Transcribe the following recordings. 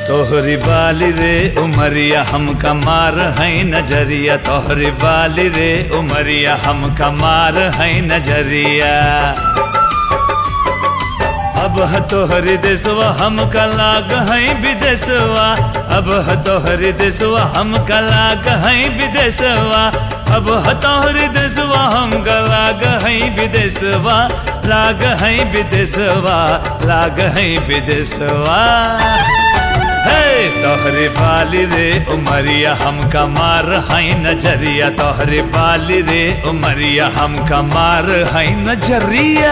तोहरी बाली रे उमरिया हमका मार है नजरिया, तोहरी बाली रे उमरिया हमका मार है नजरिया। अब है तोहरी देशवा हमका लाग है विदेशवा, अब है तोहरी देशवा हमका लाग है विदेशवा, अब है तोहरी देशवा हमका लाग है विदेशवा, लाग है विदेशवा, लाग है विदेशवा। हे तोहरी बाली रे उमरिया हमका मार है नजरिया, तोहरी बाली रे उमरिया हमका मार है नजरिया।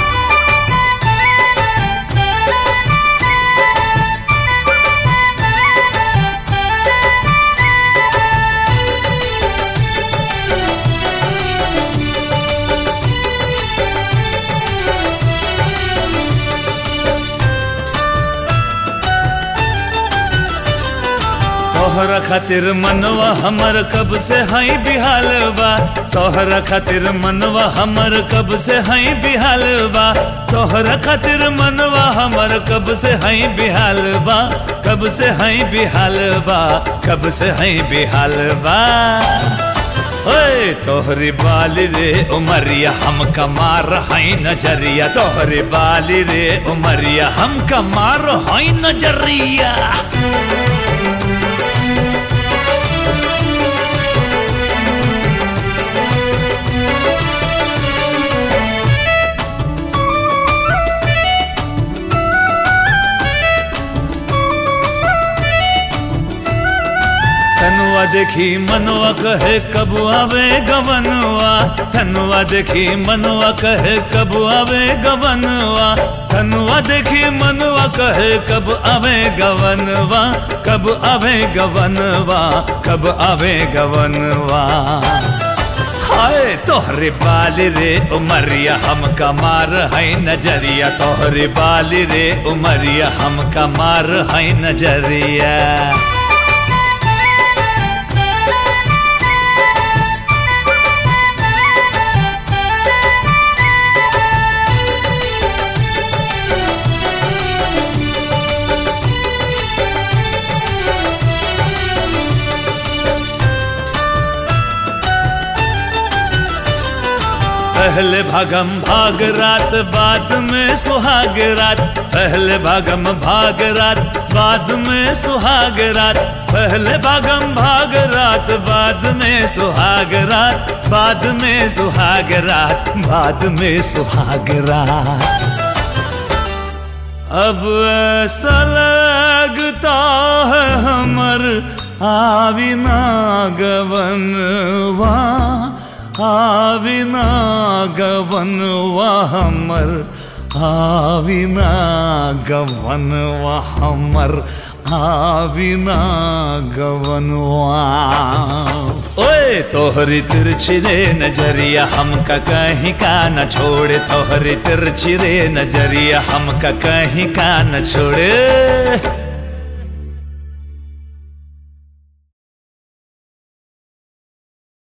तोहरा खातिर मनवा हमर कब से है बिहाल बा, तोहरा खातिर मनवा हमर कब से है बिहाल बा, तोहरा खातिर मनवा हमर कब से है बिहाल बा, कब से है बिहाल बा, कब से है बिहाल बा। ओए तोहरी बाली रे उमरिया हमका मार है नजरिया, तोहरी बाली रे उमरिया हमका मार है नजरिया। तनुआ देखी मनवा कहे कब आवे गवनवा, तनुआ देखी मनवा कहे कब आवे गवनवा, तनुआ देखी मनवा कहे कब आवे गवनवा, कब आवे गवनवा, कब आवे गवनवा। हाय तोहरी बाली रे उमरिया हमका मार है नजरिया, तोहरी बाली रे उमरिया हमका मार है नजरिया। पहले भागम भाग रात बाद में सुहाग रात, पहले भागम भाग रात बाद में सुहाग रात, पहले भागम भाग रात बाद में सुहाग रात, बाद में सुहाग रात, बाद में सुहाग रात। अब ऐसा लगता है हमर आविना गवनवा, आविना गवनवा हमर, आविना गवनवा हमर, आविना गवनवा। ओए तोहरी तिरछी रे नजरिया हमका कहीं का न छोड़े, तोहरी तिरछी रे नजरिया हमका कहीं का न छोड़े।